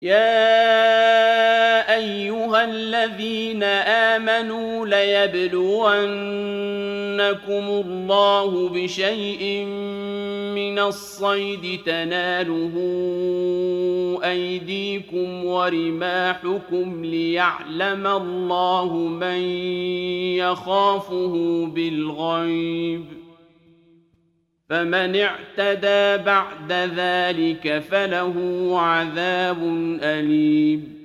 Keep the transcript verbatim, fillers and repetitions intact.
يا أيها الذين آمنوا ليبلونكم الله بشيء من الصيد تناله أيديكم ورماحكم ليعلم الله من يخافه بالغيب فمن اعتدى بعد ذلك فله عذاب أليم